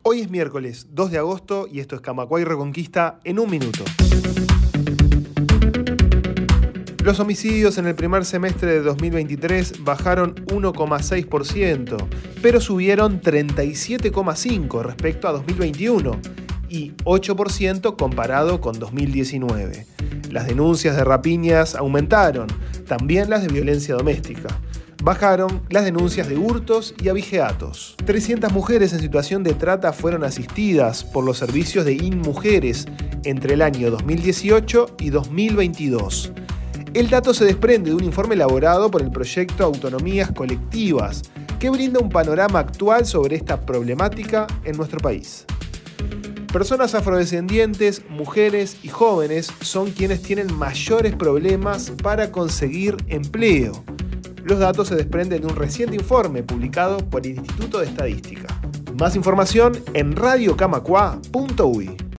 Hoy es miércoles 2 de agosto y esto es Camacuay Reconquista en un minuto. Los homicidios en el primer semestre de 2023 bajaron 1,6%, pero subieron 37,5% respecto a 2021 y 8% comparado con 2019. Las denuncias de rapiñas aumentaron, también las de violencia doméstica. Bajaron las denuncias de hurtos y abigeatos. 300 mujeres en situación de trata fueron asistidas por los servicios de InMujeres entre el año 2018 y 2022. El dato se desprende de un informe elaborado por el proyecto Autonomías Colectivas, que brinda un panorama actual sobre esta problemática en nuestro país. Personas afrodescendientes, mujeres y jóvenes son quienes tienen mayores problemas para conseguir empleo. Los datos se desprenden de un reciente informe publicado por el Instituto de Estadística. Más información en radiocamacua.uy.